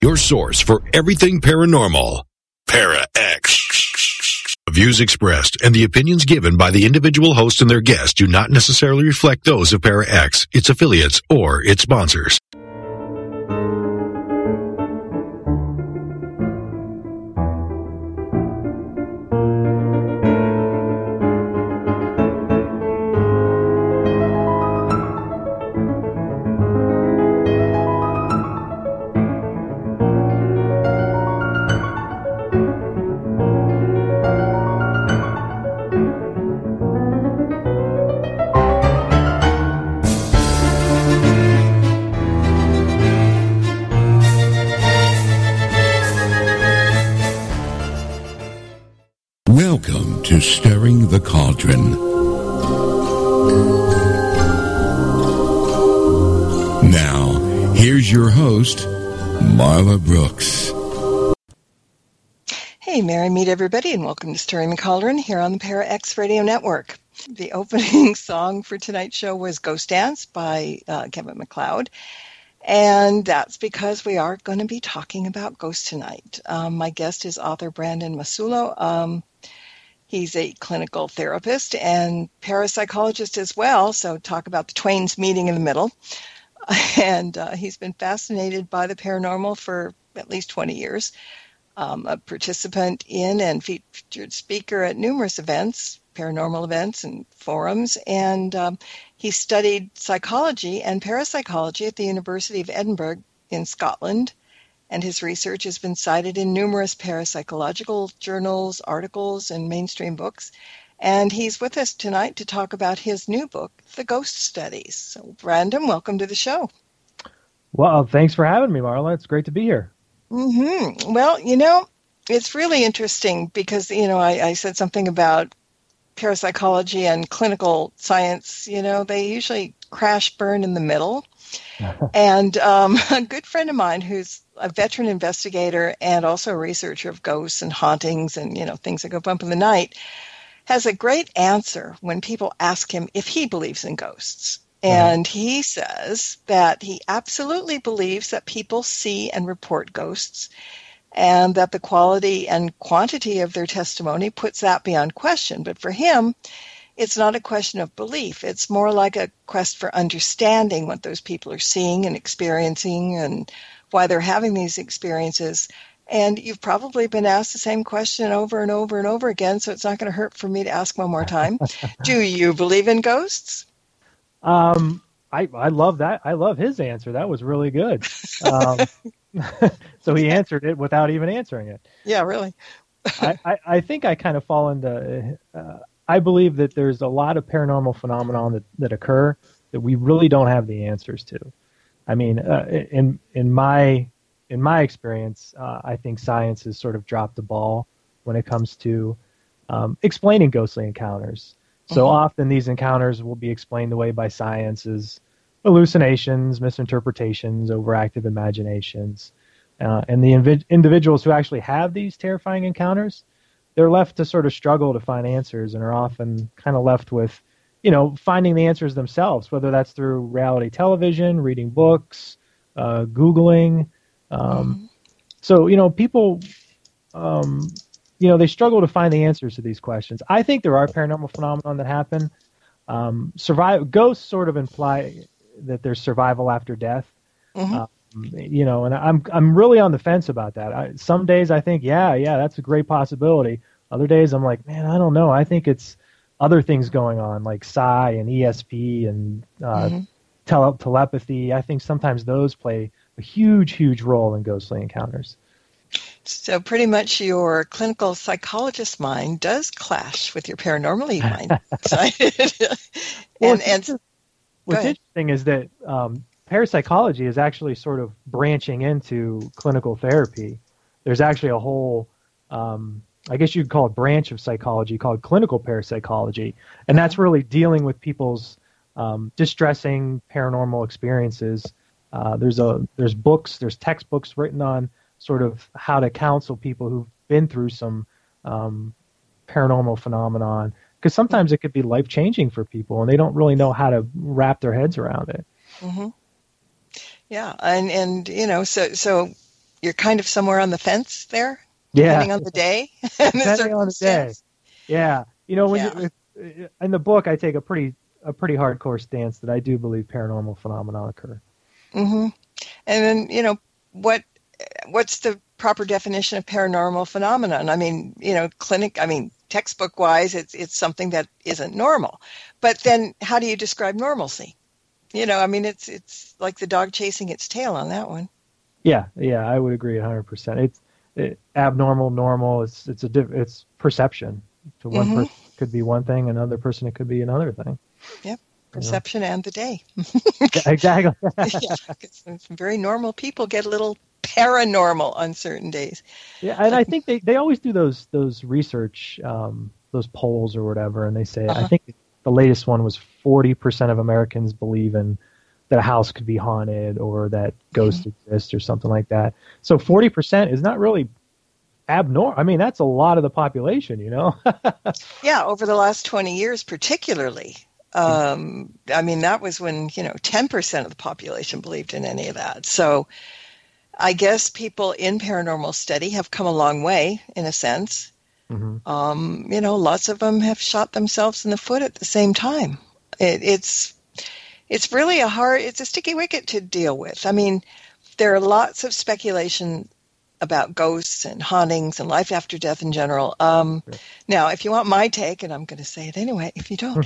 Your source for everything paranormal. Para X. The views expressed and the opinions given by the individual host and their guests do not necessarily reflect those of Para X, its affiliates, or its sponsors. Welcome to Stirring the Cauldron. Now, here's your host, Marla Brooks. Hey, Merry meet everybody, and welcome to Stirring the Cauldron here on the Para X Radio Network. The opening song for tonight's show was Ghost Dance by Kevin MacLeod. And that's because we are going to be talking about ghosts tonight. My guest is author Brandon Masulo. He's a clinical therapist and parapsychologist as well, so talk about the twain's meeting in the middle. And he's been fascinated by the paranormal for at least 20 years, a participant in and featured speaker at numerous events, paranormal events and forums, and he studied psychology and parapsychology at the University of Edinburgh in Scotland, and his research has been cited in numerous parapsychological journals, articles, and mainstream books. And he's with us tonight to talk about his new book, The Ghost Studies. So, Brandon, welcome to the show. Well, thanks for having me, Marla. It's great to be here. Mm-hmm. Well, it's really interesting because, I said something about parapsychology and clinical science. They usually crash burn in the middle. And a good friend of mine who's a veteran investigator and also a researcher of ghosts and hauntings and, things that go bump in the night, has a great answer when people ask him if he believes in ghosts. And he says that he absolutely believes that people see and report ghosts and that the quality and quantity of their testimony puts that beyond question. But for him, it's not a question of belief. It's more like a quest for understanding what those people are seeing and experiencing and why they're having these experiences. And you've probably been asked the same question over and over and over again, so it's not going to hurt for me to ask one more time. Do you believe in ghosts? I love that. I love his answer. That was really good. So he answered it without even answering it. Yeah, really. I think I kind of fall into... I believe that there's a lot of paranormal phenomenon that occur that we really don't have the answers to. I mean, in my experience, I think science has sort of dropped the ball when it comes to explaining ghostly encounters. So often these encounters will be explained away by science as hallucinations, misinterpretations, overactive imaginations. And the individuals who actually have these terrifying encounters, they're left to sort of struggle to find answers and are often kind of left with, finding the answers themselves, whether that's through reality television, reading books, Googling. So, people, they struggle to find the answers to these questions. I think there are paranormal phenomena that happen. Ghosts sort of imply that there's survival after death. And I'm really on the fence about that. Some days I think, yeah, that's a great possibility. Other days I'm like, man, I don't know. I think it's other things going on, like psi and ESP and telepathy. I think sometimes those play a huge role in ghostly encounters. So pretty much your clinical psychologist mind does clash with your paranormal mind. What's interesting is that parapsychology is actually sort of branching into clinical therapy. There's actually a whole, I guess you'd call it branch of psychology called clinical parapsychology, and that's really dealing with people's distressing paranormal experiences. There's books, there's textbooks written on sort of how to counsel people who've been through some paranormal phenomenon, because sometimes it could be life-changing for people, and they don't really know how to wrap their heads around it. Yeah, and so you're kind of somewhere on the fence there, Yeah. depending on the day and the Depending on the day. circumstance. Yeah. You know, when Yeah. in the book, I take a pretty hardcore stance that I do believe paranormal phenomena occur. Mm-hmm. And then, you know, what's the proper definition of paranormal phenomenon? I mean, you know, textbook wise, it's something that isn't normal. But then how do you describe normalcy? You know, I mean, it's like the dog chasing its tail on that one. Yeah, I would agree 100%. It's abnormal, normal. It's perception. To one Mm-hmm. person it could be one thing, another person it could be another thing. Yep. Perception and the day. Yeah, exactly. Yeah, 'cause some very normal people get a little paranormal on certain days. Yeah, and I think they always do those research, those polls or whatever, and they say I think the latest one was 40% of Americans believe that a house could be haunted or that ghosts exist or something like that. So 40% is not really abnormal. I mean, that's a lot of the population, you know. Yeah, over the last 20 years particularly. I mean, that was when, you know, 10% of the population believed in any of that. So I guess people in paranormal study have come a long way, in a sense. Mm-hmm. You know, lots of them have shot themselves in the foot at the same time. It's really it's a sticky wicket to deal with. I mean, there are lots of speculation about ghosts and hauntings and life after death in general. Now, if you want my take, and I'm going to say it anyway, if you don't,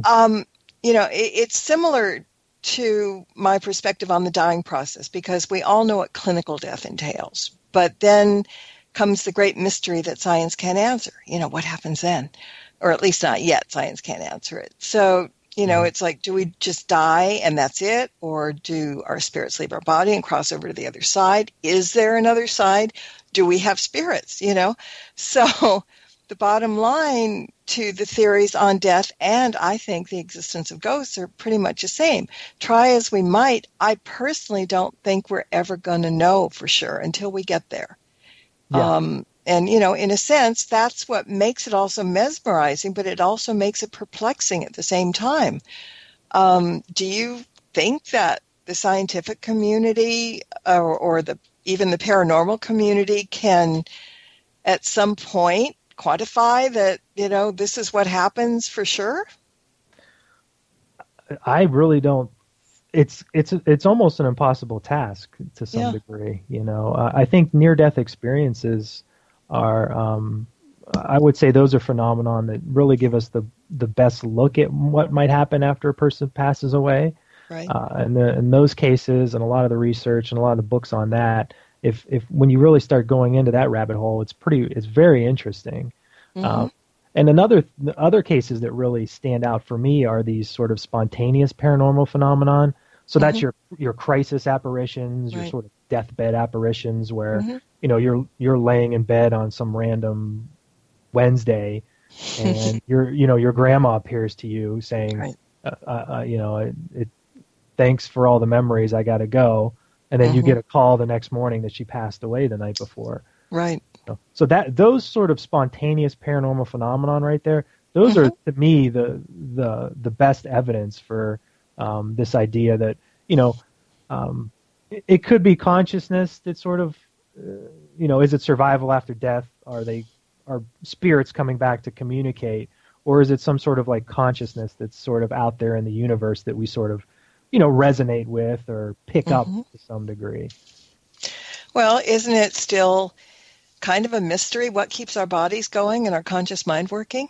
you know, it's similar to my perspective on the dying process, because we all know what clinical death entails. But then comes the great mystery that science can't answer. You know, what happens then? Or at least not yet. Science can't answer it. So, you know, it's like, do we just die and that's it? Or do our spirits leave our body and cross over to the other side? Is there another side? Do we have spirits, you know? So the bottom line to the theories on death and I think the existence of ghosts are pretty much the same. Try as we might, I personally don't think we're ever going to know for sure until we get there. Yeah. And, you know, in a sense, that's what makes it also mesmerizing, but it also makes it perplexing at the same time. Do you think that the scientific community or even the paranormal community can at some point quantify that, you know, this is what happens for sure? I really don't. It's almost an impossible task to some degree. You know, I think near-death experiences are, I would say, those are phenomenon that really give us the best look at what might happen after a person passes away. Right. And in those cases, and a lot of the research and a lot of the books on that, if when you really start going into that rabbit hole, it's very interesting. Mm-hmm. And other cases that really stand out for me are these sort of spontaneous paranormal phenomenon. So that's your crisis apparitions, your sort of deathbed apparitions, where you know you're laying in bed on some random Wednesday, and your grandma appears to you saying, you know, thanks for all the memories, I got to go, and then you get a call the next morning that she passed away the night before. Right. So those sort of spontaneous paranormal phenomenon right there, those are to me the best evidence for this idea that, you know, it could be consciousness that sort of, you know, is it survival after death? Are spirits coming back to communicate? Or is it some sort of like consciousness that's sort of out there in the universe that we sort of, you know, resonate with or pick up to some degree? Well, isn't it still kind of a mystery what keeps our bodies going and our conscious mind working?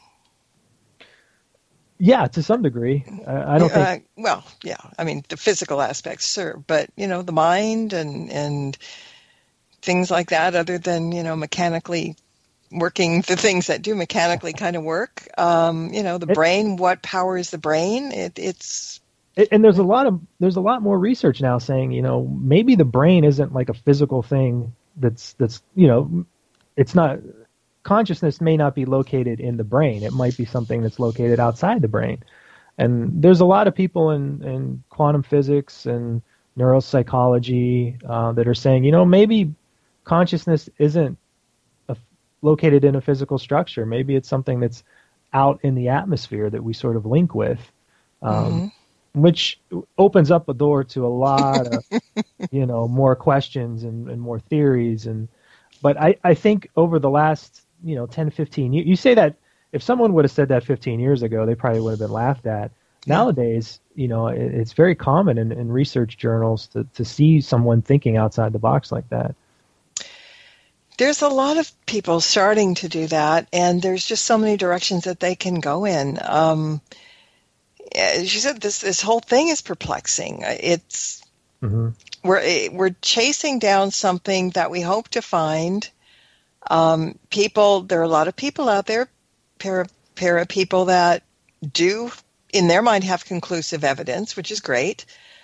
Yeah, to some degree. I don't think... well, yeah. I mean, the physical aspects, sure. But, you know, the mind and things like that, other than, you know, mechanically working the things that do mechanically kind of work. You know, the brain, what powers the brain? And there's a lot more research now saying, you know, maybe the brain isn't like a physical thing that's you know, it's not... Consciousness may not be located in the brain. It might be something that's located outside the brain. And there's a lot of people in quantum physics and neuropsychology that are saying, you know, maybe consciousness isn't located in a physical structure. Maybe it's something that's out in the atmosphere that we sort of link with. And which opens up a door to a lot of, more questions and more theories. But I think over the last, 10, 15 years, you say that if someone would have said that 15 years ago, they probably would have been laughed at. Nowadays, it's very common in research journals to see someone thinking outside the box like that. There's a lot of people starting to do that, and there's just so many directions that they can go in. As you said, this whole thing is perplexing. It's we're chasing down something that we hope to find. There are a lot of people out there, para people that do, in their mind, have conclusive evidence, which is great.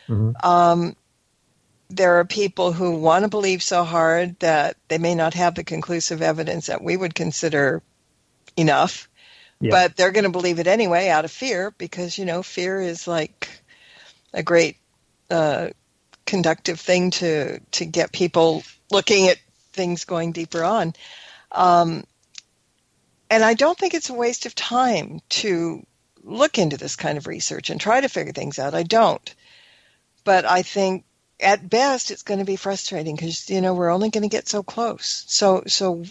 There are people who want to believe so hard that they may not have the conclusive evidence that we would consider enough, but they're going to believe it anyway out of fear, because, fear is like a great conductive thing to get people looking at things going deeper on. And I don't think it's a waste of time to look into this kind of research and try to figure things out. I don't. But I think at best it's going to be frustrating because, we're only going to get so close. So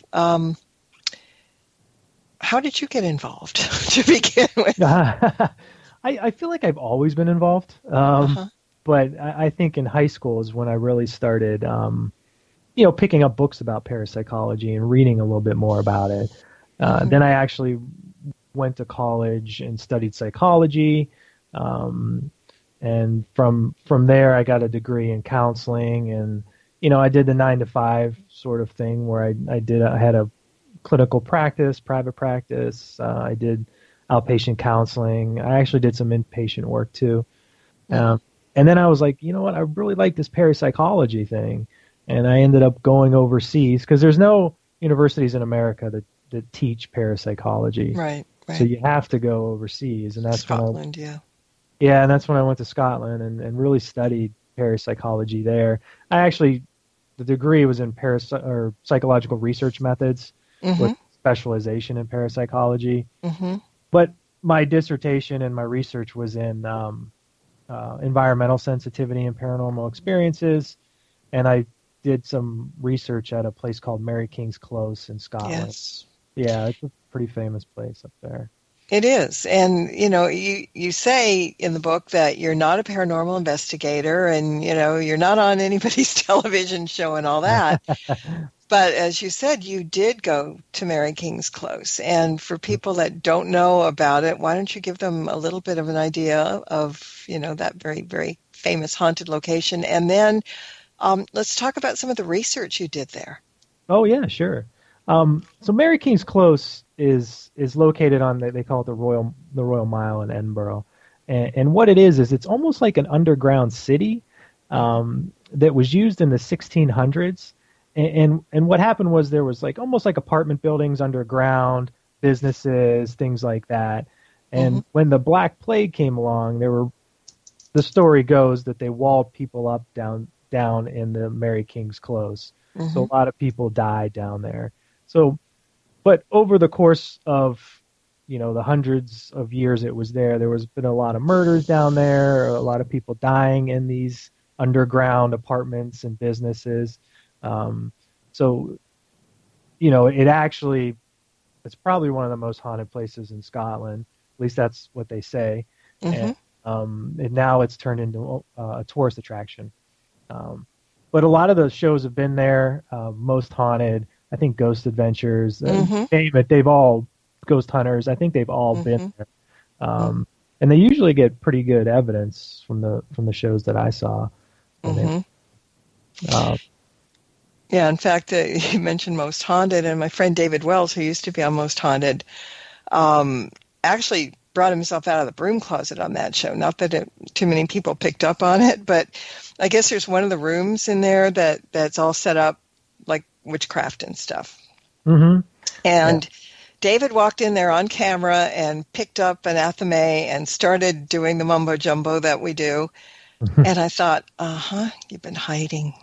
how did you get involved to begin with? I feel like I've always been involved. But I think in high school is when I really started, picking up books about parapsychology and reading a little bit more about it. Then I actually went to college and studied psychology. And from there, I got a degree in counseling, and I did the 9-to-5 sort of thing where I had a clinical practice, private practice. I did outpatient counseling. I actually did some inpatient work too. And then I was like, you know what? I really like this parapsychology thing, and I ended up going overseas because there's no universities in America that teach parapsychology. Right. So you have to go overseas, and that's Scotland, Yeah, and that's when I went to Scotland and really studied parapsychology there. The degree was in psychological research methods with specialization in parapsychology. But my dissertation and my research was in environmental sensitivity and paranormal experiences, and I did some research at a place called Mary King's Close in Scotland. Yes. Yeah, it's a pretty famous place up there. It is. And, you say in the book that you're not a paranormal investigator and, you're not on anybody's television show and all that. But as you said, you did go to Mary King's Close. And for people that don't know about it, why don't you give them a little bit of an idea of, that very, very famous haunted location? And then let's talk about some of the research you did there. Oh, yeah, sure. So Mary King's Close is located on, they call it the Royal Mile in Edinburgh. And what it is it's almost like an underground city that was used in the 1600s. And what happened was there was almost like apartment buildings underground, businesses, things like that. And when the Black Plague came along, the story goes that they walled people up down in the Mary King's Close. So a lot of people died down there. But over the course of, the hundreds of years it was there was been a lot of murders down there, a lot of people dying in these underground apartments and businesses. It's probably one of the most haunted places in Scotland. At least that's what they say. And now it's turned into a tourist attraction. But a lot of those shows have been there. Most Haunted, I think Ghost Adventures, they've all, Ghost Hunters, I think they've all been there. And they usually get pretty good evidence from the shows that I saw. Yeah, in fact, you mentioned Most Haunted, and my friend David Wells, who used to be on Most Haunted, actually brought himself out of the broom closet on that show. Not that too many people picked up on it, but I guess there's one of the rooms in there that's all set up like witchcraft and stuff. And David walked in there on camera and picked up an athame and started doing the mumbo jumbo that we do. And I thought, you've been hiding.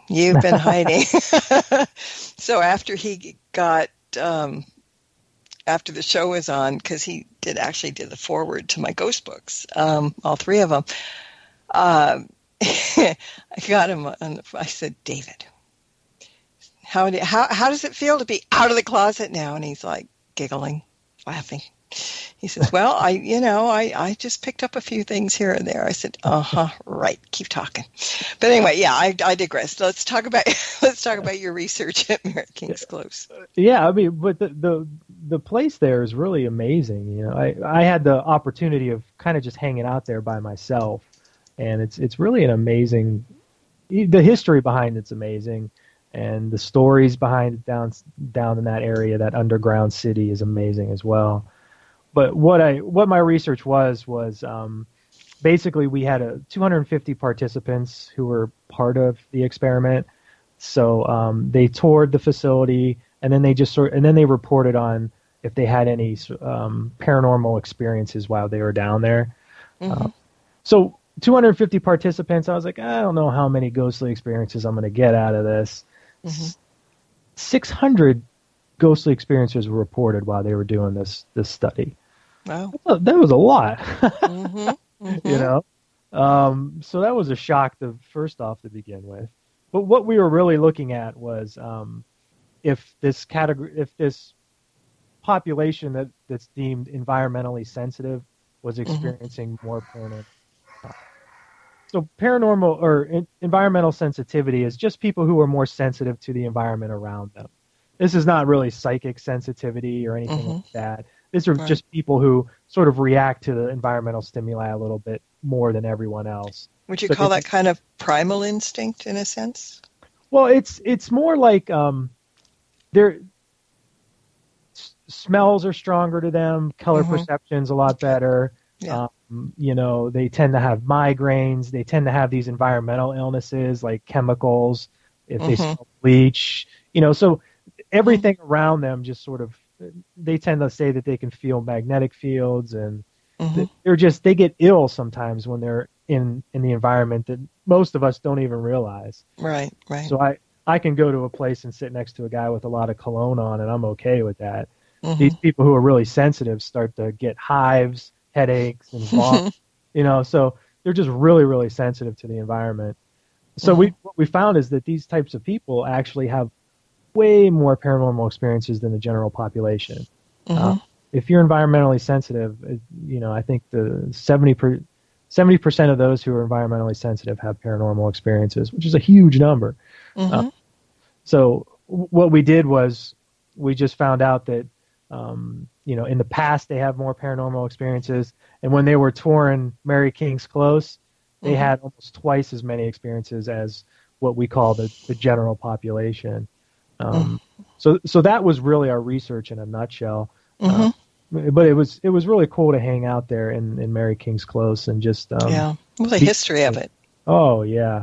So after he got, after the show was on, because he did the foreword to my ghost books, all three of them. I got him I said, David, how does it feel to be out of the closet now? And he's like giggling, laughing. He says, well, I just picked up a few things here and there. I said, right. Keep talking. But anyway, yeah, I digress. Let's talk about your research at Mary King's Close. Yeah, I mean, but the place there is really amazing. You know, I had the opportunity of kind of just hanging out there by myself, and it's really an amazing. The history behind it's amazing, and the stories behind it down in that area, that underground city, is amazing as well. But what my research was basically we had 250 participants who were part of the experiment. So they toured the facility, and then they reported on if they had any paranormal experiences while they were down there. Mm-hmm. So 250 participants. I was like, I don't know how many ghostly experiences I'm going to get out of this. Mm-hmm. 600 ghostly experiences were reported while they were doing this study. Wow. That was a lot. Mm-hmm. Mm-hmm. You know? So that was a shock first off to begin with. But what we were really looking at was if this population that's deemed environmentally sensitive was experiencing more paranormal. So paranormal or environmental sensitivity is just people who are more sensitive to the environment around them. This is not really psychic sensitivity or anything like that. These are just people who sort of react to the environmental stimuli a little bit more than everyone else. Would you call that kind of primal instinct in a sense? Well, it's more like their smells are stronger to them, color perception's a lot better. Yeah. They tend to have migraines. They tend to have these environmental illnesses like chemicals, if they smell bleach. So everything around them just sort of, they tend to say that they can feel magnetic fields, and they get ill sometimes when they're in the environment that most of us don't even realize. Right. So I can go to a place and sit next to a guy with a lot of cologne on, and I'm okay with that. These people who are really sensitive start to get hives, headaches, and vomit. So they're just really, really sensitive to the environment. So what we found is that these types of people actually have way more paranormal experiences than the general population. If you're environmentally sensitive, I think the 70% of those who are environmentally sensitive have paranormal experiences, which is a huge number. So what we did was we just found out that, in the past they have more paranormal experiences, and when they were touring Mary King's Close, they had almost twice as many experiences as what we call the general population. So that was really our research in a nutshell. But it was really cool to hang out there in Mary King's Close and just the history of it. Oh yeah.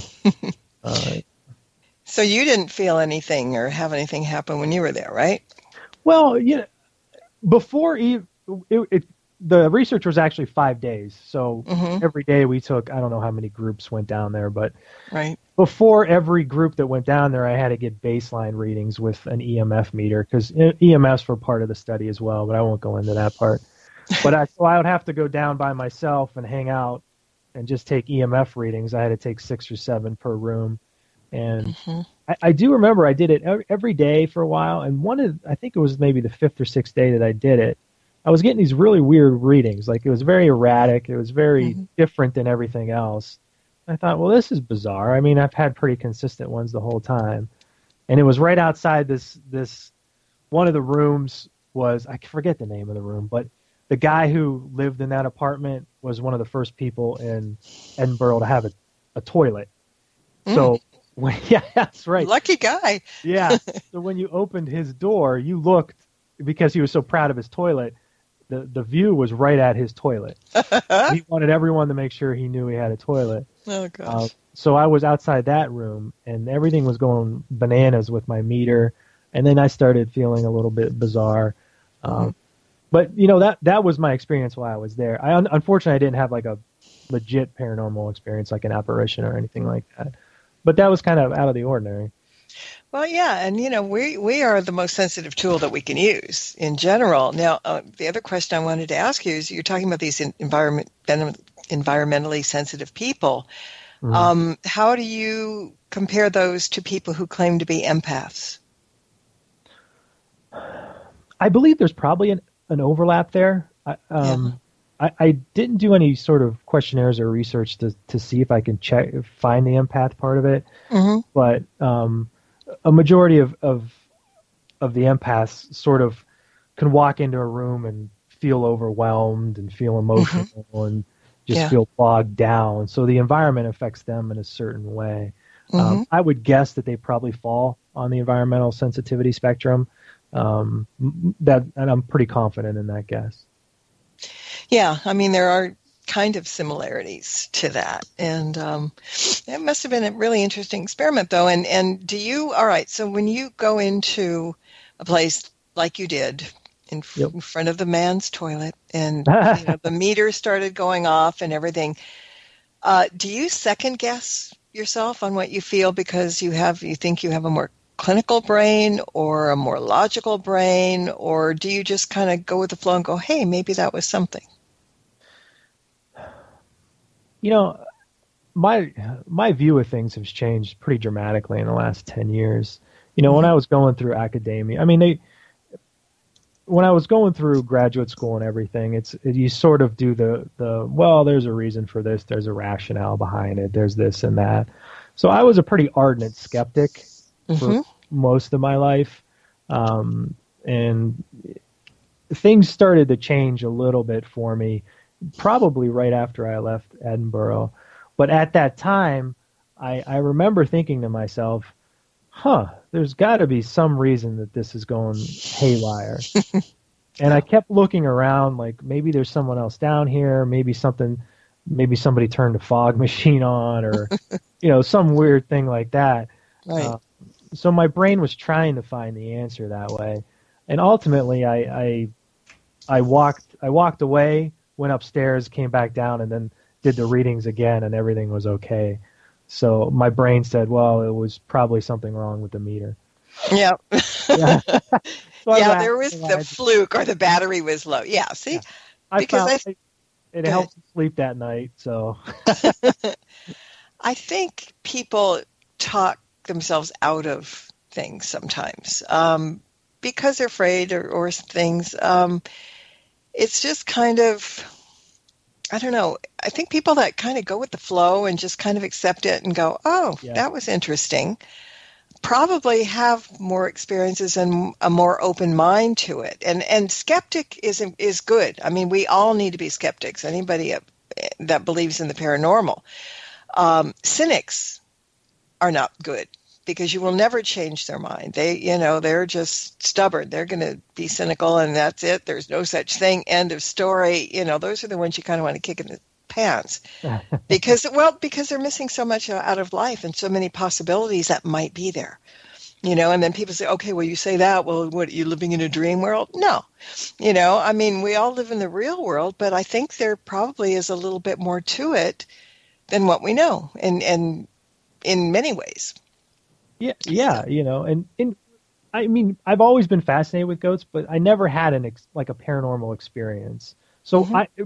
So you didn't feel anything or have anything happen when you were there, right? Well, before the research was actually 5 days. So every day we took, I don't know how many groups went down there, but before every group that went down there, I had to get baseline readings with an EMF meter, because EMFs were part of the study as well, but I won't go into that part. But so I would have to go down by myself and hang out and just take EMF readings. I had to take 6 or 7 per room. And I do remember I did it every day for a while. And I think it was maybe the 5th or 6th day that I did it, I was getting these really weird readings. Like, it was very erratic. It was very different than everything else. I thought, well, this is bizarre. I mean, I've had pretty consistent ones the whole time. And it was right outside this one of the rooms was, I forget the name of the room, but the guy who lived in that apartment was one of the first people in Edinburgh to have a toilet. So, yeah, that's right. Lucky guy. Yeah. So when you opened his door, you looked, because he was so proud of his toilet, the view was right at his toilet. He wanted everyone to make sure he knew he had a toilet. Oh, gosh. So I was outside that room, and everything was going bananas with my meter, and then I started feeling a little bit bizarre. But, that was my experience while I was there. Unfortunately, I didn't have like a legit paranormal experience, like an apparition or anything like that. But that was kind of out of the ordinary. Well, yeah, and we are the most sensitive tool that we can use in general. Now, the other question I wanted to ask you is, you're talking about these environmentally sensitive people. How do you compare those to people who claim to be empaths? I believe there's probably an overlap there. I didn't do any sort of questionnaires or research to see if I can find the empath part of it, but a majority of the empaths sort of can walk into a room and feel overwhelmed and feel emotional and just feel bogged down. So the environment affects them in a certain way. I would guess that they probably fall on the environmental sensitivity spectrum. And I'm pretty confident in that guess. Yeah, I mean, there are kind of similarities to that. And it must have been a really interesting experiment, though. And do you, all right, so when you go into a place like you did in front of the man's toilet and the meter started going off and everything, do you second guess yourself on what you feel because you think you have a more clinical brain or a more logical brain, or do you just kind of go with the flow and go, hey, maybe that was something? My view of things has changed pretty dramatically in the last 10 years. When I was going through academia, when I was going through graduate school and everything, you sort of do well, there's a reason for this, there's a rationale behind it, there's this and that. So I was a pretty ardent skeptic for most of my life. And things started to change a little bit for me, probably right after I left Edinburgh. But at that time, I remember thinking to myself, there's got to be some reason that this is going haywire. And I kept looking around, like maybe there's someone else down here, maybe somebody turned a fog machine on, or some weird thing like that. Right. So my brain was trying to find the answer that way, and ultimately I walked away, went upstairs, came back down, and then did the readings again, and everything was okay. So my brain said, well, it was probably something wrong with the meter. Yeah. Yeah. There was the fluke, or the battery was low. Yeah, see? Yeah. It helped sleep that night, so. I think people talk themselves out of things sometimes because they're afraid or things. It's just kind of, I don't know. I think people that kind of go with the flow and just kind of accept it and go, that was interesting, probably have more experiences and a more open mind to it. And skeptic is good. I mean, we all need to be skeptics. Anybody that believes in the paranormal. Cynics are not good because you will never change their mind. They're just stubborn. They're going to be cynical, and that's it. There's no such thing. End of story. Those are the ones you kind of want to kick in the pants because they're missing so much out of life and so many possibilities that might be there. And then people say, okay, well, you say that. Well, what, are you living in a dream world? No. We all live in the real world, but I think there probably is a little bit more to it than what we know, and in many ways. Yeah, and I've always been fascinated with ghosts, but I never had a paranormal experience. So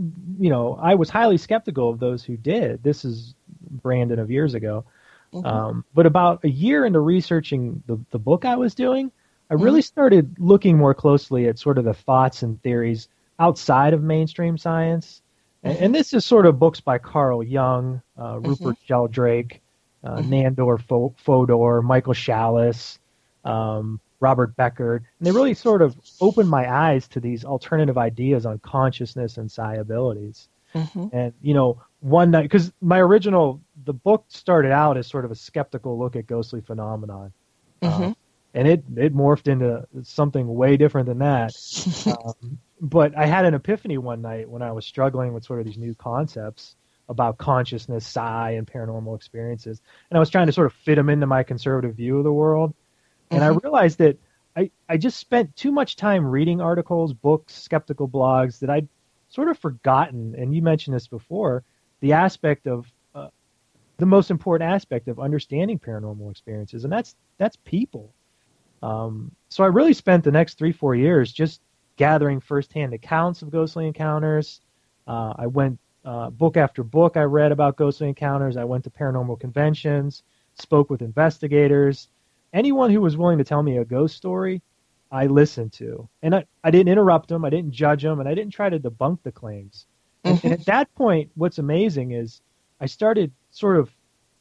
I was highly skeptical of those who did. This is Brandon of years ago. But about a year into researching the book I was doing, I really started looking more closely at sort of the thoughts and theories outside of mainstream science. And this is sort of books by Carl Jung, Rupert Sheldrake, Nandor Fodor, Michael Chalice, Robert Becker. And they really sort of opened my eyes to these alternative ideas on consciousness and psi abilities. And, one night, because the book started out as sort of a skeptical look at ghostly phenomenon. And it morphed into something way different than that. But I had an epiphany one night when I was struggling with sort of these new concepts about consciousness, psi, and paranormal experiences. And I was trying to sort of fit them into my conservative view of the world. And I realized that I just spent too much time reading articles, books, skeptical blogs that I'd sort of forgotten, and you mentioned this before, the aspect of the most important aspect of understanding paranormal experiences, and that's people. So I really spent the next 3-4 years just gathering firsthand accounts of ghostly encounters. I went book after book I read about ghostly encounters. I went to paranormal conventions, spoke with investigators. Anyone who was willing to tell me a ghost story, I listened to. And I didn't interrupt them, I didn't judge them, and I didn't try to debunk the claims. And at that point, what's amazing is I started sort of,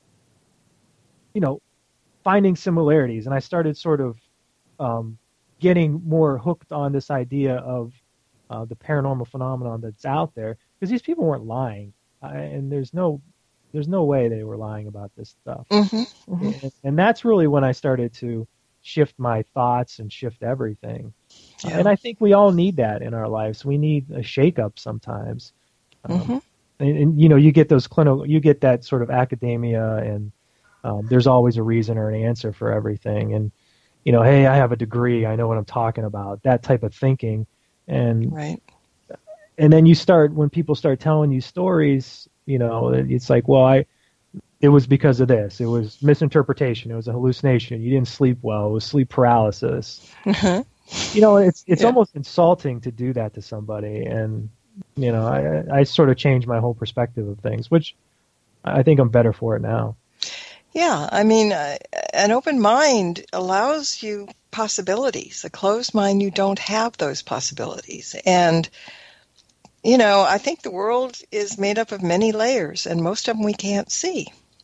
finding similarities, and I started sort of getting more hooked on this idea of the paranormal phenomenon that's out there, because these people weren't lying, and there's no way they were lying about this stuff. And that's really when I started to shift my thoughts and shift everything. And I think we all need that in our lives. We need a shake-up sometimes. And you get those you get that sort of academia, and there's always a reason or an answer for everything. And, hey, I have a degree, I know what I'm talking about, that type of thinking. And and then when people start telling you stories, it's like, well, it was because of this. It was misinterpretation. It was a hallucination. You didn't sleep well. It was sleep paralysis. It's almost insulting to do that to somebody. And, I sort of changed my whole perspective of things, which I think I'm better for it now. Yeah, I mean, an open mind allows you possibilities. A closed mind, you don't have those possibilities. And, I think the world is made up of many layers, and most of them we can't see.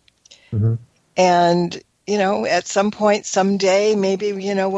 And, at some point, someday, maybe,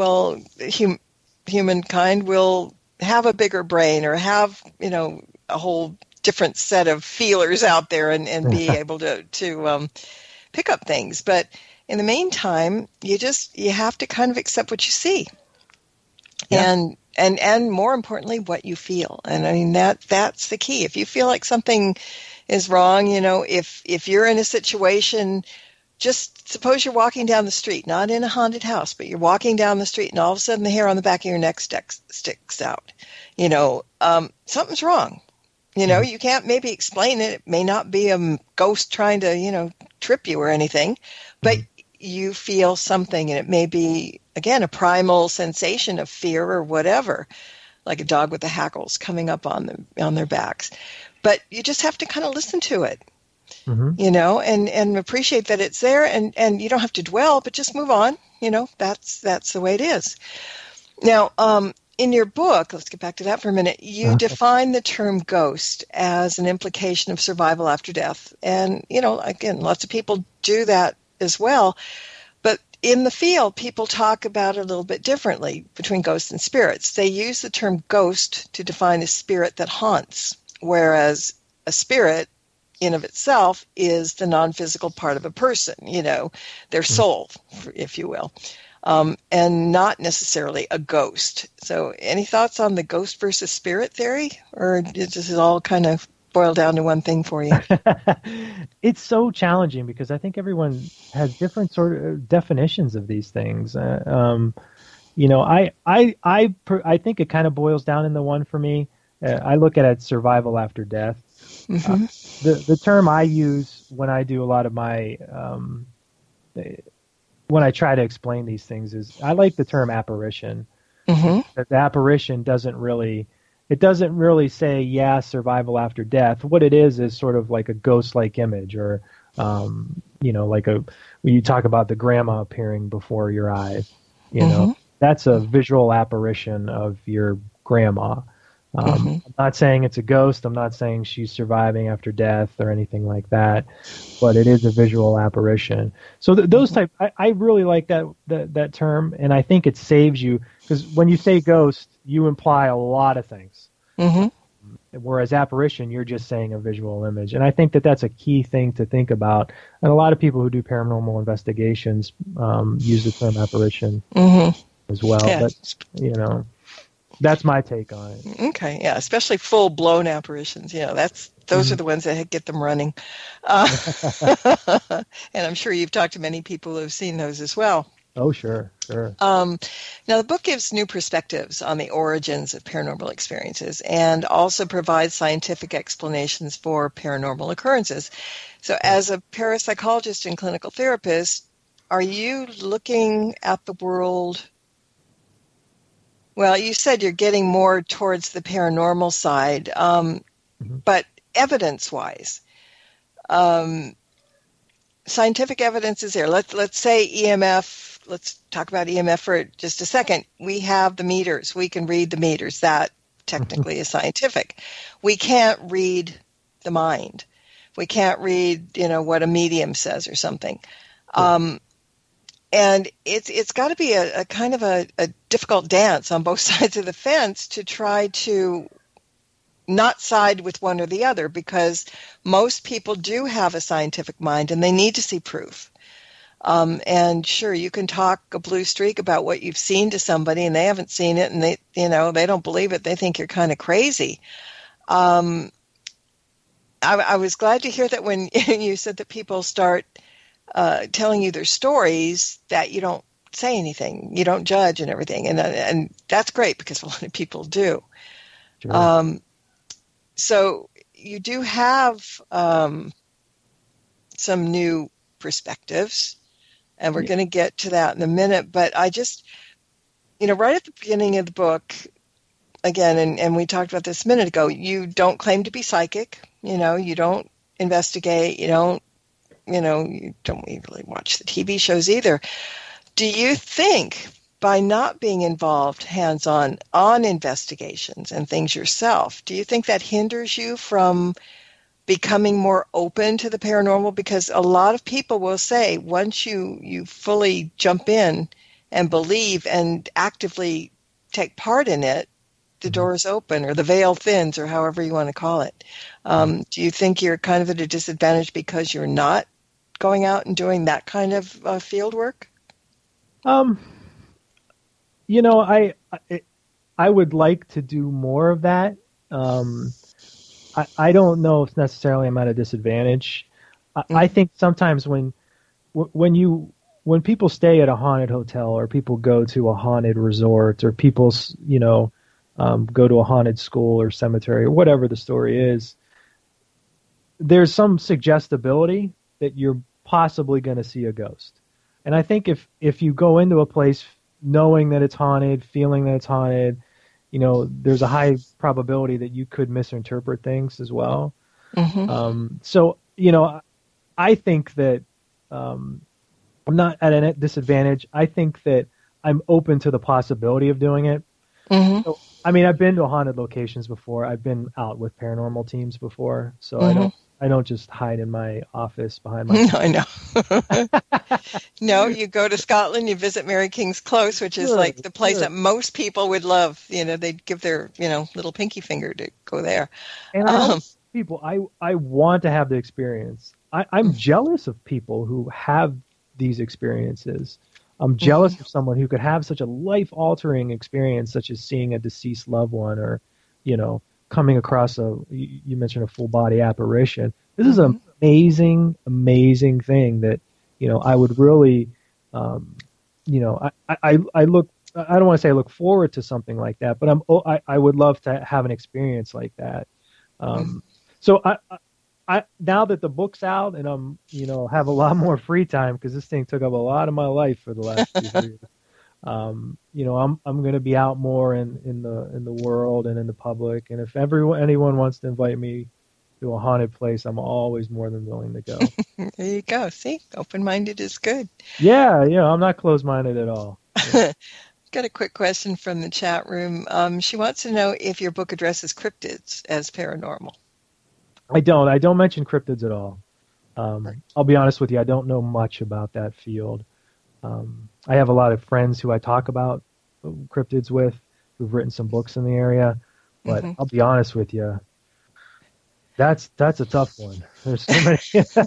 humankind will have a bigger brain, or have, a whole different set of feelers out there, and be able to pick up things. But in the meantime, you have to kind of accept what you see. And more importantly, what you feel. And I mean, that's the key. If you feel like something is wrong, if you're in a situation, just suppose you're walking down the street, not in a haunted house, but you're walking down the street, and all of a sudden the hair on the back of your neck sticks out. Something's wrong. You can't maybe explain it. It may not be a ghost trying to, trip you or anything, but you feel something, and it may be, again, a primal sensation of fear or whatever, like a dog with the hackles coming up on their backs. But you just have to kind of listen to it, and appreciate that it's there, and you don't have to dwell, but just move on. That's the way it is. Now, in your book, let's get back to that for a minute, you define the term ghost as an implication of survival after death. And, again, lots of people do that as well. But in the field, people talk about it a little bit differently between ghosts and spirits. They use the term ghost to define a spirit that haunts, whereas a spirit in of itself is the non-physical part of a person, their soul, if you will. And not necessarily a ghost. So any thoughts on the ghost versus spirit theory? Or does it all kind of boil down to one thing for you? It's so challenging because I think everyone has different sort of definitions of these things. I think it kind of boils down into one for me. I look at it survival after death. The term I use when I do a lot of my when I try to explain these things is I like the term apparition. The apparition doesn't really say, survival after death. What it is sort of like a ghost-like image, or, like when you talk about the grandma appearing before your eyes, that's a visual apparition of your grandma. I'm not saying it's a ghost. I'm not saying she's surviving after death or anything like that, but it is a visual apparition. So those type, I really like that term, and I think it saves you, because when you say ghost, you imply a lot of things. Whereas apparition, you're just saying a visual image, and I think that's a key thing to think about. And a lot of people who do paranormal investigations use the term apparition as well. Yeah. But that's my take on it. Okay, yeah, especially full-blown apparitions. Those are the ones that get them running. And I'm sure you've talked to many people who have seen those as well. Oh, sure. Now, the book gives new perspectives on the origins of paranormal experiences and also provides scientific explanations for paranormal occurrences. So as a parapsychologist and clinical therapist, are you looking at the world... Well, you said you're getting more towards the paranormal side, but evidence-wise, scientific evidence is there. Let's say EMF. Let's talk about EMF for just a second. We have the meters. We can read the meters. That technically is scientific. We can't read the mind. We can't read, what a medium says or something. And it's got to be a kind of a difficult dance on both sides of the fence to try to not side with one or the other, because most people do have a scientific mind and they need to see proof. And sure, you can talk a blue streak about what you've seen to somebody and they haven't seen it and they don't believe it. They think you're kind of crazy. I was glad to hear that when you said that people start telling you their stories, that you don't say anything, you don't judge and everything. And that's great, because a lot of people do. Sure. So you do have some new perspectives, and we're going to get to that in a minute. But I just, right at the beginning of the book, again, and we talked about this a minute ago, you don't claim to be psychic. You don't investigate. You don't really watch the TV shows either. Do you think by not being involved hands-on on investigations and things yourself, do you think that hinders you from becoming more open to the paranormal? Because a lot of people will say once you fully jump in and believe and actively take part in it, the door is open, or the veil thins, or however you want to call it. Do you think you're kind of at a disadvantage because you're not going out and doing that kind of field work? I would like to do more of that. I don't know if necessarily I'm at a disadvantage. I think sometimes when people stay at a haunted hotel, or people go to a haunted resort, or people go to a haunted school or cemetery, or whatever the story is, there's some suggestibility that you're possibly going to see a ghost. And I think if you go into a place knowing that it's haunted, feeling that it's haunted, there's a high probability that you could misinterpret things as well. Mm-hmm. So I think that I'm not at a disadvantage. I think that I'm open to the possibility of doing it. Mm-hmm. So, I've been to haunted locations before. I've been out with paranormal teams before, so mm-hmm. I don't just hide in my office behind my... No, I know. No, you go to Scotland, you visit Mary King's Close, which is like the place that most people would love. They'd give their, little pinky finger to go there. And people, I want to have the experience. I'm jealous of people who have these experiences. I'm jealous mm-hmm. of someone who could have such a life-altering experience, such as seeing a deceased loved one, or, coming across you mentioned a full-body apparition. This is an amazing, amazing thing that, I would really, I look, I don't want to say I look forward to something like that, but I would love to have an experience like that. So I now that the book's out and I'm, have a lot more free time, because this thing took up a lot of my life for the last 2 years. I'm going to be out more in the world and in the public. And if anyone wants to invite me to a haunted place, I'm always more than willing to go. There you go. See, open-minded is good. Yeah, I'm not closed-minded at all. Yeah. Got a quick question from the chat room. She wants to know if your book addresses cryptids as paranormal. I don't mention cryptids at all. I'll be honest with you, I don't know much about that field. I have a lot of friends who I talk about cryptids with, who've written some books in the area, but I'll be honest with you, that's a tough one. There's so many.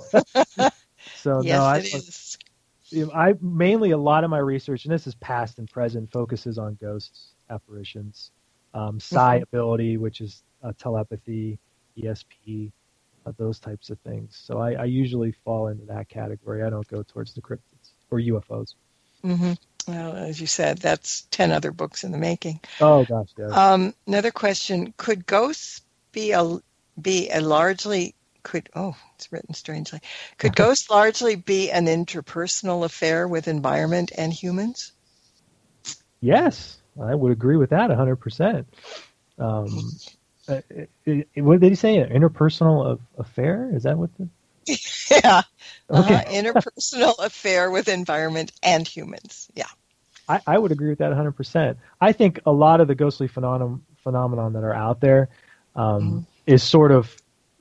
So yes, it is. I mainly, a lot of my research, and this is past and present, focuses on ghosts, apparitions, psi ability, which is telepathy, ESP, those types of things. So I usually fall into that category. I don't go towards the cryptids or UFOs. Mm-hmm. Well, as you said, that's 10 other books in the making. Oh, gosh, yeah. Another question. Could ghosts be a largely... it's written strangely. Could ghosts largely be an interpersonal affair with environment and humans? Yes, I would agree with that 100%. what did he say? An interpersonal affair? Is that what the? Yeah. Okay. Interpersonal affair with environment and humans. Yeah. I would agree with that 100%. I think a lot of the ghostly phenomenon that are out there is sort of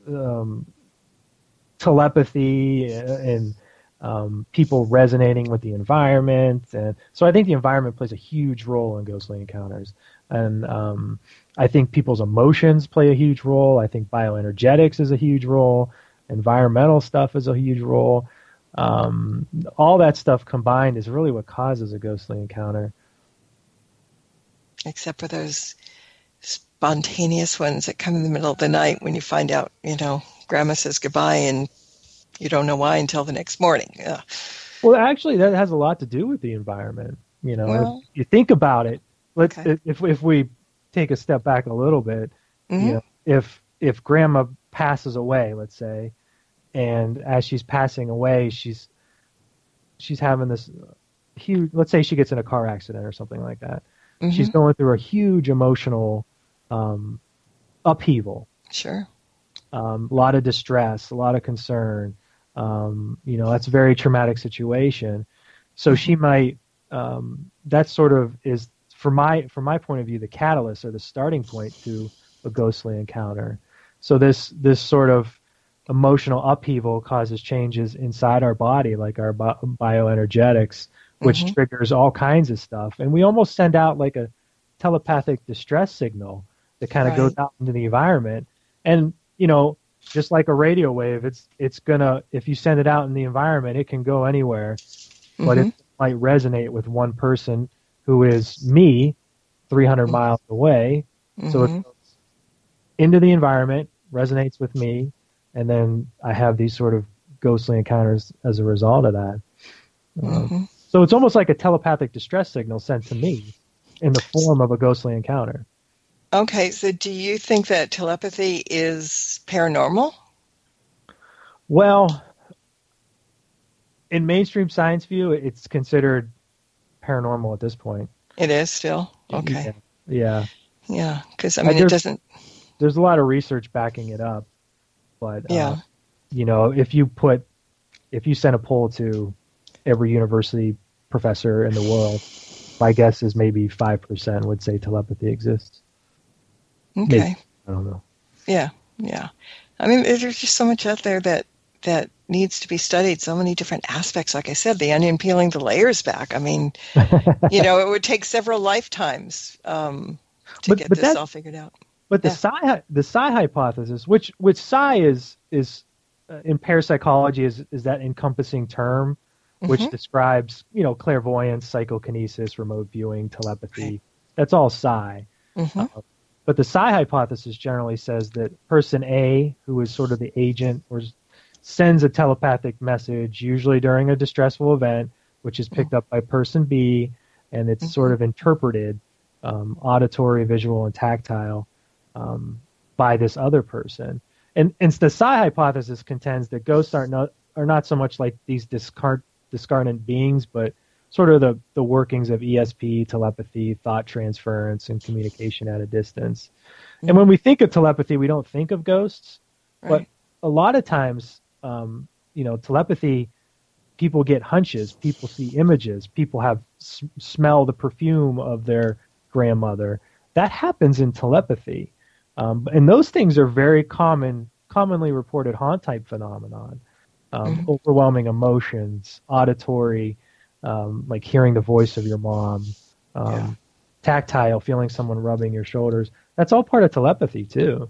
telepathy and people resonating with the environment. And so I think the environment plays a huge role in ghostly encounters. And I think people's emotions play a huge role. I think bioenergetics is a huge role. Environmental stuff is a huge role. All that stuff combined is really what causes a ghostly encounter. Except for those spontaneous ones that come in the middle of the night when you find out, grandma says goodbye and you don't know why until the next morning. Yeah. Well, actually, that has a lot to do with the environment. Well, if you think about it, okay. if we take a step back a little bit, if grandma passes away, let's say, and as she's passing away, she's having this huge, let's say she gets in a car accident or something like that. Mm-hmm. She's going through a huge emotional upheaval. Sure. A lot of distress, a lot of concern. That's a very traumatic situation. So she might, that sort of is, from my point of view, the catalyst or the starting point to a ghostly encounter. So this sort of emotional upheaval causes changes inside our body, like our bioenergetics, which triggers all kinds of stuff. And we almost send out like a telepathic distress signal that kind of goes out into the environment. And, just like a radio wave, it's gonna, if you send it out in the environment, it can go anywhere, but it might resonate with one person who is me 300 miles away. So it goes into the environment, resonates with me, and then I have these sort of ghostly encounters as a result of that. So it's almost like a telepathic distress signal sent to me in the form of a ghostly encounter. Okay, so do you think that telepathy is paranormal? Well, in mainstream science view, it's considered paranormal at this point. It is still? Okay. Yeah. Yeah, because, it doesn't... There's a lot of research backing it up, but, if you send a poll to every university professor in the world, my guess is maybe 5% would say telepathy exists. Okay. Maybe. I don't know. Yeah. There's just so much out there that needs to be studied, so many different aspects. Like I said, the onion peeling the layers back. It would take several lifetimes to get this all figured out. But the psi hypothesis, which psi is in parapsychology is that encompassing term, which describes, clairvoyance, psychokinesis, remote viewing, telepathy. Right. That's all psi. But the psi hypothesis generally says that person A, who is sort of the agent, or sends a telepathic message, usually during a distressful event, which is picked up by person B, and it's sort of interpreted, auditory, visual, and tactile, by this other person. And the psi hypothesis contends that ghosts are not so much like these discarnate beings, but sort of the workings of ESP, telepathy, thought transference, and communication at a distance. And when we think of telepathy, we don't think of ghosts, but a lot of times, telepathy, people get hunches, people see images, people have smell the perfume of their grandmother. That happens in telepathy. And those things are very commonly reported haunt-type phenomenon. Overwhelming emotions, auditory, like hearing the voice of your mom, tactile, feeling someone rubbing your shoulders. That's all part of telepathy too.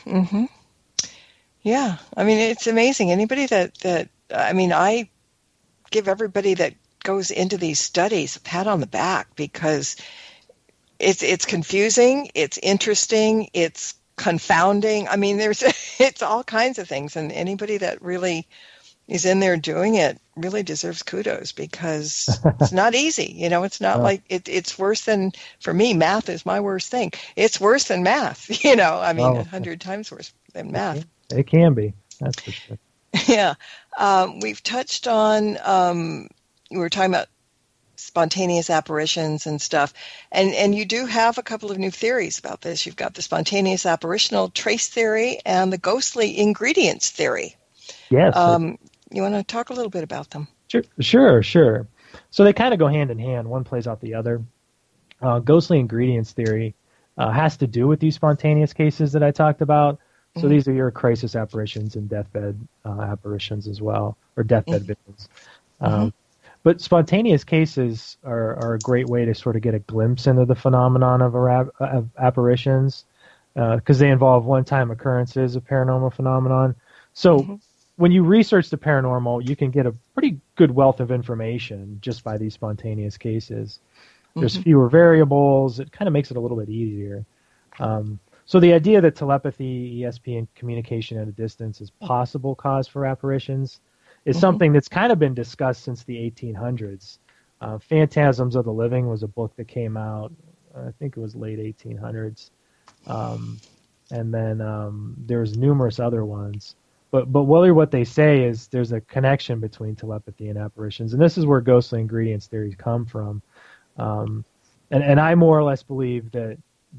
Yeah, it's amazing. Anybody I give everybody that goes into these studies a pat on the back, because it's confusing, it's interesting, it's confounding. It's all kinds of things, and anybody that really is in there doing it really deserves kudos, because it's not easy. It's not like it's worse than, for me, math is my worst thing. It's worse than math, 100 times worse than math. It can be. That's for sure. Yeah. We've touched on, we were talking about spontaneous apparitions and stuff. And you do have a couple of new theories about this. You've got the spontaneous apparitional trace theory and the ghostly ingredients theory. Yes. You want to talk a little bit about them? Sure. So they kind of go hand in hand. One plays out the other. Ghostly ingredients theory has to do with these spontaneous cases that I talked about. So these are your crisis apparitions and deathbed apparitions as well, or deathbed visions. But spontaneous cases are a great way to sort of get a glimpse into the phenomenon of apparitions, because they involve one-time occurrences of paranormal phenomenon. So when you research the paranormal, you can get a pretty good wealth of information just by these spontaneous cases. There's fewer variables. It kind of makes it a little bit easier. So the idea that telepathy, ESP, and communication at a distance is possible cause for apparitions is something that's kind of been discussed since the 1800s. Phantasms of the Living was a book that came out, I think it was late 1800s. And then there's numerous other ones. But what they say is there's a connection between telepathy and apparitions. And this is where ghostly ingredients theories come from. And I more or less believe that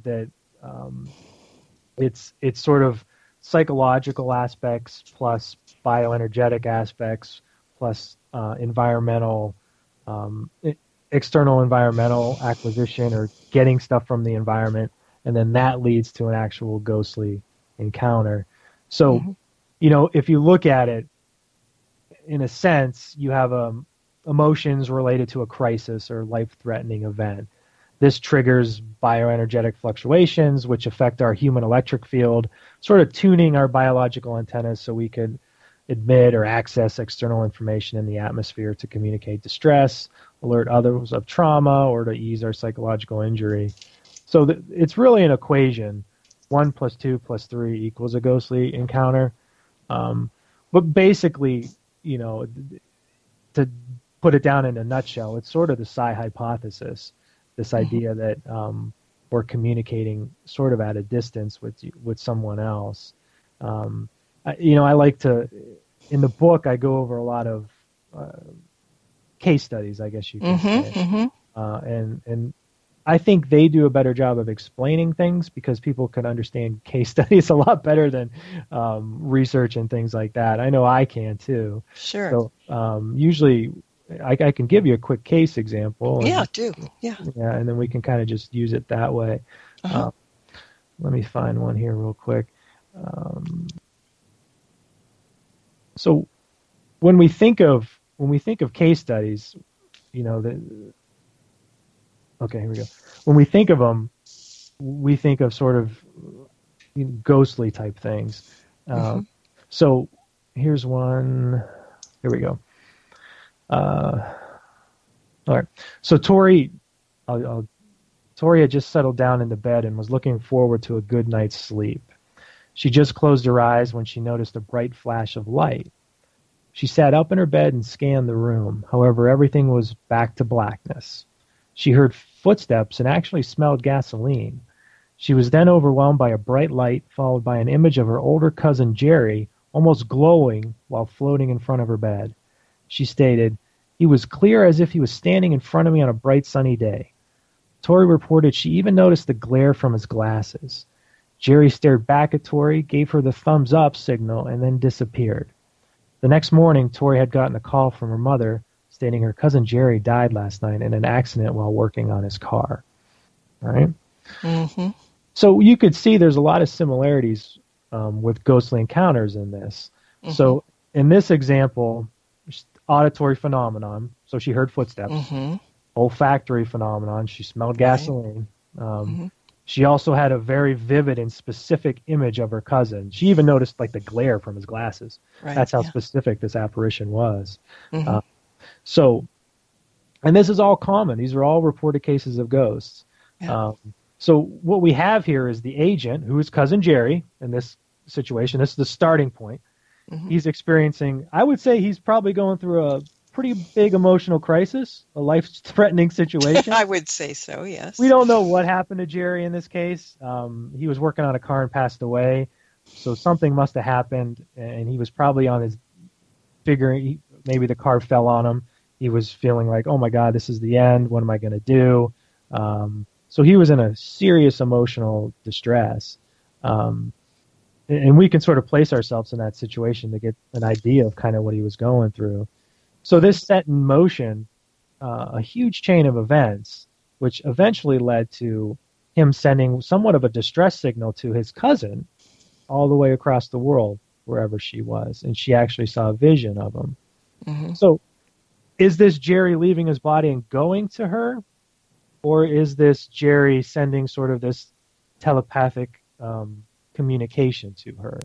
it's sort of psychological aspects plus bioenergetic aspects plus environmental, external environmental acquisition or getting stuff from the environment, and then that leads to an actual ghostly encounter. So, if you look at it, in a sense, you have emotions related to a crisis or life-threatening event. This triggers bioenergetic fluctuations, which affect our human electric field, sort of tuning our biological antennas so we could admit or access external information in the atmosphere to communicate distress, alert others of trauma, or to ease our psychological injury. So it's really an equation. 1 + 2 + 3 = a ghostly encounter. But basically, to put it down in a nutshell, it's sort of the psi hypothesis, this idea that we're communicating sort of at a distance with someone else. I like to, in the book, I go over a lot of case studies, I guess you could say. And I think they do a better job of explaining things because people can understand case studies a lot better than research and things like that. I know I can too. Sure. So usually I can give you a quick case example. Yeah, do. Yeah. Yeah, and then we can kind of just use it that way. Let me find one here real quick. So when we think of case studies, okay, here we go. When we think of them, we think of sort of ghostly type things. So here's one. Here we go. All right. So Tori had just settled down into bed and was looking forward to a good night's sleep. She just closed her eyes when she noticed a bright flash of light. She sat up in her bed and scanned the room. However, everything was back to blackness. She heard footsteps and actually smelled gasoline. She was then overwhelmed by a bright light, followed by an image of her older cousin Jerry, almost glowing while floating in front of her bed. She stated, "He was clear as if he was standing in front of me on a bright sunny day." Tori reported she even noticed the glare from his glasses. Jerry stared back at Tori, gave her the thumbs up signal, and then disappeared. The next morning, Tori had gotten a call from her mother stating her cousin Jerry died last night in an accident while working on his car. All right? So you could see there's a lot of similarities with ghostly encounters in this. So in this example, auditory phenomenon, so she heard footsteps. Olfactory phenomenon, she smelled gasoline. She also had a very vivid and specific image of her cousin. She even noticed like the glare from his glasses. That's how specific this apparition was. So, and this is all common. These are all reported cases of ghosts. So what we have here is the agent, who is cousin Jerry in this situation. This is the starting point. He's experiencing, I would say he's probably going through a pretty big emotional crisis, a life-threatening situation. I would say so, yes. We don't know what happened to Jerry in this case. He was working on a car and passed away, so something must have happened, and he was probably on his figuring maybe the car fell on him. he was feeling like, oh my God, this is the end. What am I going to do? So he was in a serious emotional distress. And we can sort of place ourselves in that situation to get an idea of kind of what he was going through. So this set in motion a huge chain of events, which eventually led to him sending somewhat of a distress signal to his cousin all the way across the world, wherever she was. And she actually saw a vision of him. Mm-hmm. So is this Jerry leaving his body and going to her? Or is this Jerry sending sort of this telepathic communication to her?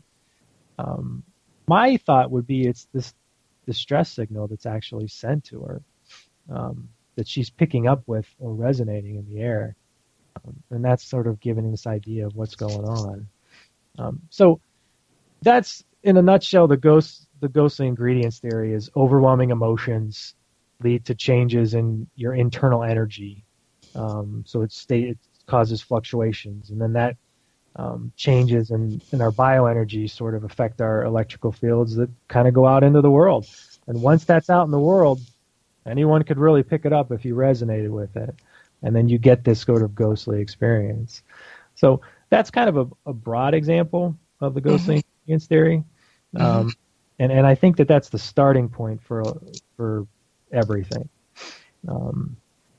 My thought would be it's this distress signal that's actually sent to her, that she's picking up with or resonating in the air. And that's sort of giving this idea of what's going on. So that's, in a nutshell, the ghostly ingredients theory is overwhelming emotions lead to changes in your internal energy. So it causes fluctuations, and then that changes in our bioenergy sort of affect our electrical fields that kind of go out into the world. And once that's out in the world, anyone could really pick it up if you resonated with it. And then you get this sort of ghostly experience. So that's kind of a broad example of the ghostly experience theory. And I think that that's the starting point for everything. Go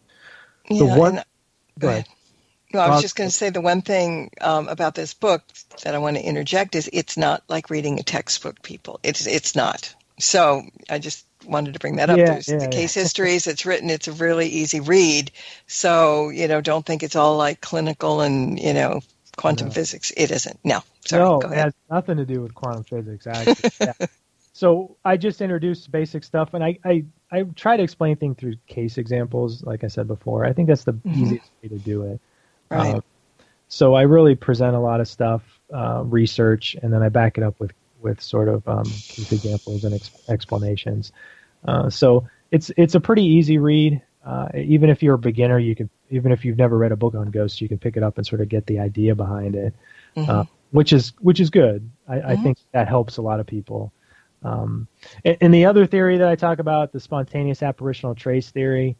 ahead. No, I was just going to say the one thing about this book that I want to interject is it's not like reading a textbook, people. It's not. So I just wanted to bring that up. There's the case histories. It's written. It's a really easy read. So, don't think it's all like clinical and, quantum physics. It isn't. No. Sorry. No, go ahead. It has nothing to do with quantum physics, actually. So I just introduced basic stuff, and I try to explain things through case examples, like I said before. I think that's the easiest way to do it. Right. So I really present a lot of stuff, research, and then I back it up with sort of case examples and explanations. So it's a pretty easy read. Even if you're a beginner, even if you've never read a book on ghosts, you can pick it up and sort of get the idea behind it, which is good. I think that helps a lot of people. And the other theory that I talk about, the spontaneous apparitional trace theory,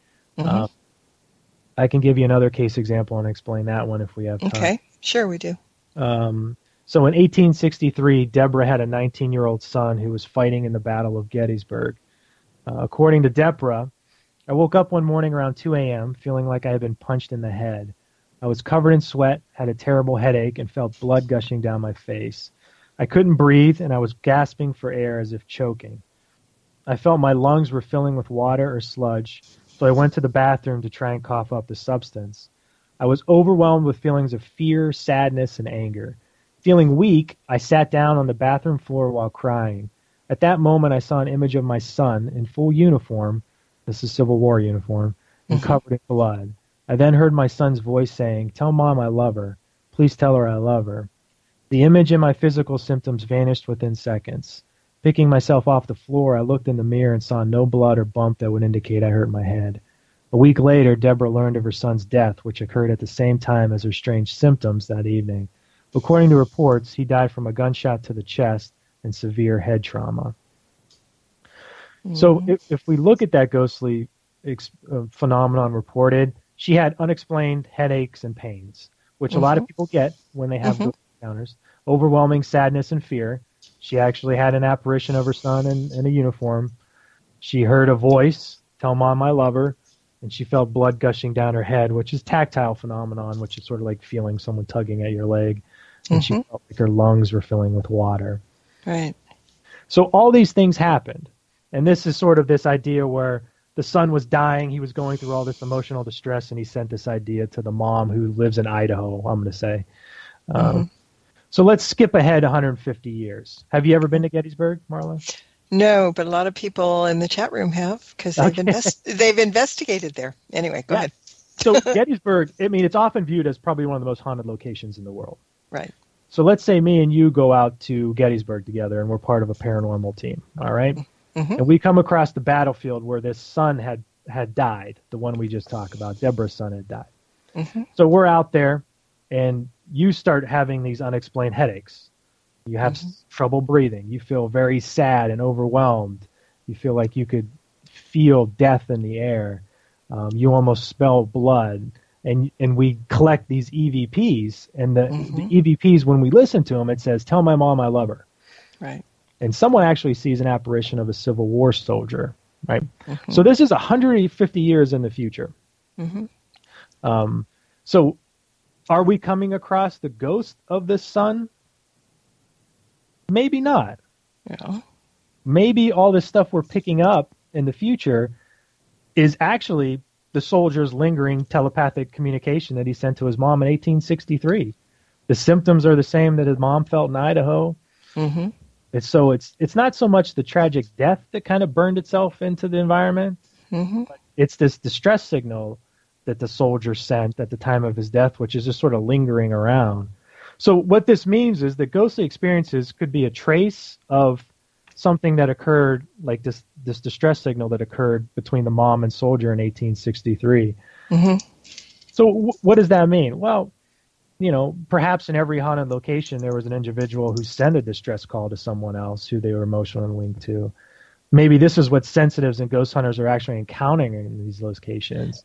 I can give you another case example and explain that one if we have time. Okay, sure we do. So in 1863, Deborah had a 19-year-old son who was fighting in the Battle of Gettysburg. According to Deborah, I woke up one morning around 2 a.m. feeling like I had been punched in the head. I was covered in sweat, had a terrible headache, and felt blood gushing down my face. I couldn't breathe, and I was gasping for air as if choking. I felt my lungs were filling with water or sludge, so I went to the bathroom to try and cough up the substance. I was overwhelmed with feelings of fear, sadness, and anger. Feeling weak, I sat down on the bathroom floor while crying. At that moment, I saw an image of my son in full uniform, this is Civil War uniform, and covered in blood. I then heard my son's voice saying, "Tell Mom I love her. Please tell her I love her." The image and my physical symptoms vanished within seconds. Picking myself off the floor, I looked in the mirror and saw no blood or bump that would indicate I hurt my head. A week later, Deborah learned of her son's death, which occurred at the same time as her strange symptoms that evening. According to reports, he died from a gunshot to the chest and severe head trauma. So if we look at that ghostly phenomenon reported, she had unexplained headaches and pains, which a lot of people get when they have ghost encounters, overwhelming sadness and fear. She actually had an apparition of her son in a uniform. She heard a voice, "Tell Mom I love her," and she felt blood gushing down her head, which is tactile phenomenon, which is sort of like feeling someone tugging at your leg. And she felt like her lungs were filling with water. Right. So all these things happened. And this is sort of this idea where the son was dying. He was going through all this emotional distress, and he sent this idea to the mom who lives in Idaho, I'm going to say. So let's skip ahead 150 years. Have you ever been to Gettysburg, Marla? No, but a lot of people in the chat room have because they've investigated there. Anyway, go ahead. So Gettysburg, I mean, it's often viewed as probably one of the most haunted locations in the world. Right. So let's say me and you go out to Gettysburg together, and we're part of a paranormal team, all right? And we come across the battlefield where this son had died, the one we just talked about. Deborah's son had died. So we're out there, and you start having these unexplained headaches. You have trouble breathing. You feel very sad and overwhelmed. You feel like you could feel death in the air. You almost smell blood. And we collect these EVPs, and the EVPs, when we listen to them, it says, "Tell my mom I love her." Right. And someone actually sees an apparition of a Civil War soldier, right? So this is 150 years in the future. So are we coming across the ghost of this son? Maybe not. Yeah. Maybe all this stuff we're picking up in the future is actually the soldier's lingering telepathic communication that he sent to his mom in 1863. The symptoms are the same that his mom felt in Idaho. It's not so much the tragic death that kind of burned itself into the environment. But it's this distress signal that the soldier sent at the time of his death, which is just sort of lingering around. So what this means is that ghostly experiences could be a trace of something that occurred, like this distress signal that occurred between the mom and soldier in 1863. So what does that mean? Well, perhaps in every haunted location there was an individual who sent a distress call to someone else who they were emotionally linked to. Maybe this is what sensitives and ghost hunters are actually encountering in these locations.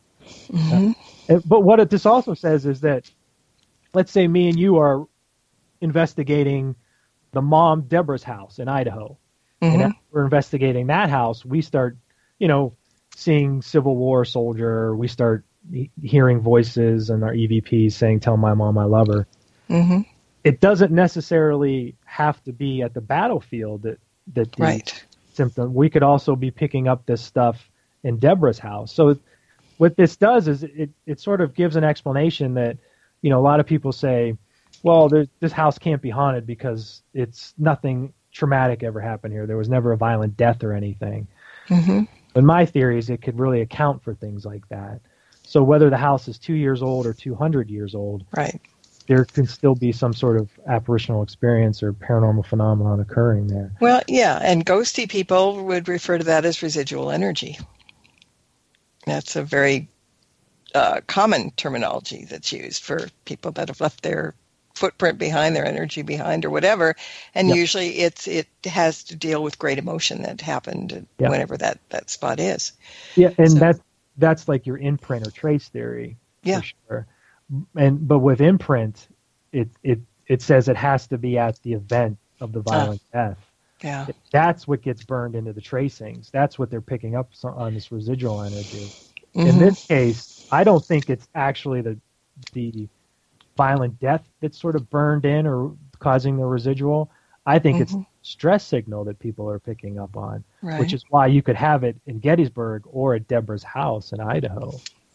But what this also says is that, let's say me and you are investigating the mom Deborah's house in Idaho. And after we're investigating that house, we start, seeing Civil War soldier. We start hearing voices and our EVPs saying, "Tell my mom I love her." It doesn't necessarily have to be at the battlefield that the symptom. We could also be picking up this stuff in Deborah's house. So what this does is it sort of gives an explanation that, a lot of people say, well, this house can't be haunted because it's nothing traumatic ever happened here. There was never a violent death or anything. But my theory is it could really account for things like that. So whether the house is 2 years old or 200 years old, there can still be some sort of apparitional experience or paranormal phenomenon occurring there. Well, yeah, and ghosty people would refer to that as residual energy. That's a very common terminology that's used for people that have left their footprint behind, their energy behind, or whatever. And usually it has to deal with great emotion that happened whenever that spot is. Yeah, and that's like your imprint or trace theory. For sure. But with imprint, it says it has to be at the event of the violent death. Yeah. That's what gets burned into the tracings. That's what they're picking up on, this residual energy. In this case, I don't think it's actually the violent death that's sort of burned in or causing the residual. I think it's stress signal that people are picking up on, which is why you could have it in Gettysburg or at Deborah's house in Idaho.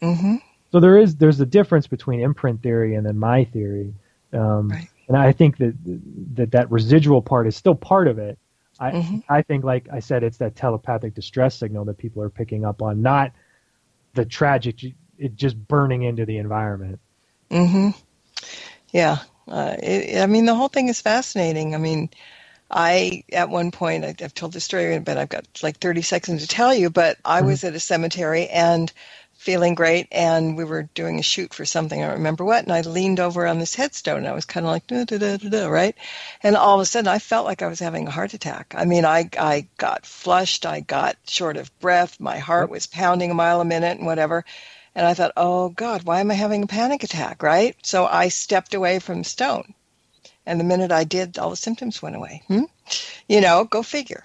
So there's a difference between imprint theory and then my theory. And I think that residual part is still part of it. I think, like I said, it's that telepathic distress signal that people are picking up on, not the tragic, it just burning into the environment. Yeah. The whole thing is fascinating. I mean, at one point, I've told this story, but I've got like 30 seconds to tell you, but I was at a cemetery and feeling great, and we were doing a shoot for something, I don't remember what, and I leaned over on this headstone, and I was kind of like, da-da-da-da-da, right? And all of a sudden, I felt like I was having a heart attack. I mean, I got flushed, I got short of breath, my heart was pounding a mile a minute and whatever, and I thought, oh, God, why am I having a panic attack, right? So I stepped away from the stone, and the minute I did, all the symptoms went away. Go figure.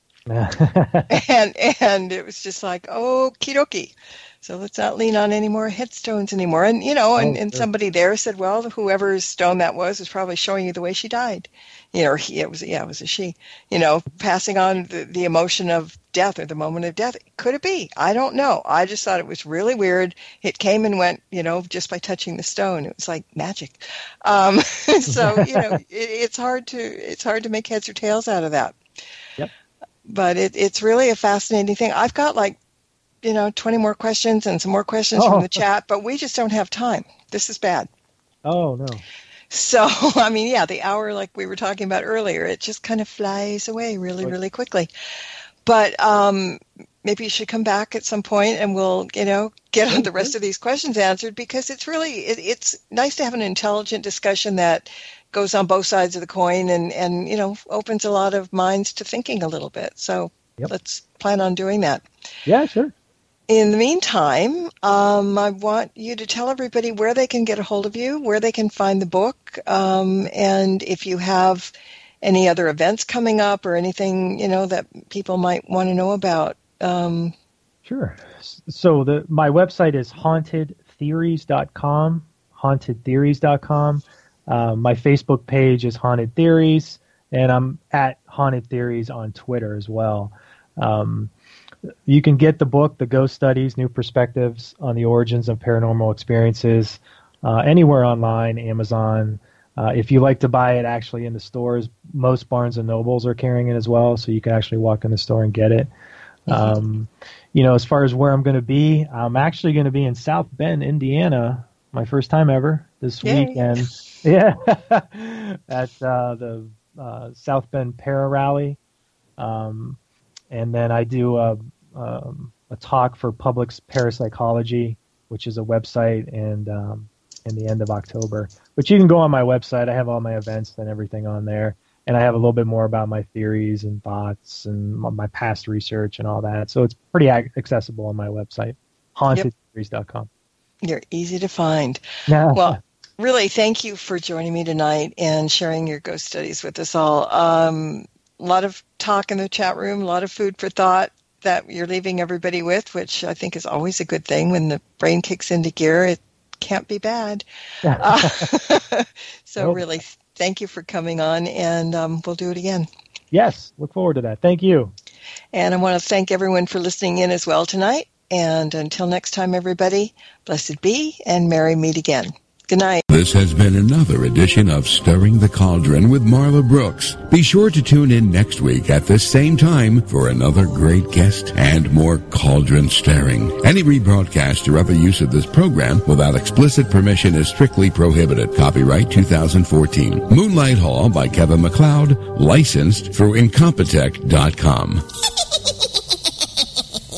and it was just like, okie dokie. So let's not lean on any more headstones anymore. And, and somebody there said, well, whoever's stone that was probably showing you the way she died. Or it was a she, passing on the emotion of death or the moment of death. Could it be? I don't know. I just thought it was really weird. It came and went, just by touching the stone. It was like magic. So, it's hard to make heads or tails out of that. Yep. But it's really a fascinating thing. I've got 20 more questions and some more questions from the chat, but we just don't have time. This is bad. Oh, no. So, the hour, like we were talking about earlier, it just kind of flies away really, really quickly. But maybe you should come back at some point and we'll, get on the rest of these questions answered, because it's really, it's nice to have an intelligent discussion that goes on both sides of the coin and opens a lot of minds to thinking a little bit. So Yep. Let's plan on doing that. Yeah, sure. In the meantime, I want you to tell everybody where they can get a hold of you, where they can find the book, and if you have any other events coming up or anything, that people might want to know about. Sure. So my website is hauntedtheories.com, hauntedtheories.com. My Facebook page is Haunted Theories, and I'm at Haunted Theories on Twitter as well. You can get the book, The Ghost Studies, New Perspectives on the Origins of Paranormal Experiences, anywhere online, Amazon. If you like to buy it actually in the stores, most Barnes & Nobles are carrying it as well, so you can actually walk in the store and get it. As far as where I'm going to be, I'm actually going to be in South Bend, Indiana, my first time ever this weekend. Yeah, at the South Bend Para Rally. And then I do a talk for Publix Parapsychology, which is a website, and in the end of October. But you can go on my website. I have all my events and everything on there. And I have a little bit more about my theories and thoughts and my past research and all that. So it's pretty accessible on my website, hauntedtheories.com. You're easy to find. Yeah. Well, really, thank you for joining me tonight and sharing your ghost studies with us all. A lot of talk in the chat room, a lot of food for thought that you're leaving everybody with, which I think is always a good thing. When the brain kicks into gear, it can't be bad. So really, thank you for coming on, and we'll do it again. Yes, look forward to that. Thank you. And I want to thank everyone for listening in as well tonight. And until next time, everybody, blessed be, and merry meet again. Good night. This has been another edition of Stirring the Cauldron with Marla Brooks. Be sure to tune in next week at this same time for another great guest and more cauldron stirring. Any rebroadcast or other use of this program without explicit permission is strictly prohibited. Copyright 2014. Moonlight Hall by Kevin MacLeod, licensed through Incompetech.com.